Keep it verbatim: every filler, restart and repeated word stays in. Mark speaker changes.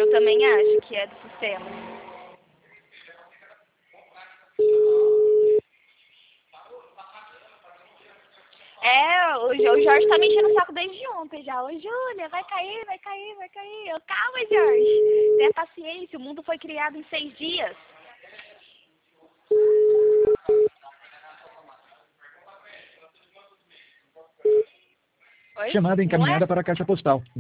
Speaker 1: Eu também acho que é do sistema. É, o Jo- o Jorge tá me enchendo o saco desde ontem já. Ô, Júlia, vai cair, vai cair, vai cair. Eu, calma, Jorge. Tenha paciência, o mundo foi criado em seis dias. Oi?
Speaker 2: Chamada
Speaker 1: Não é?
Speaker 2: encaminhada para a caixa postal.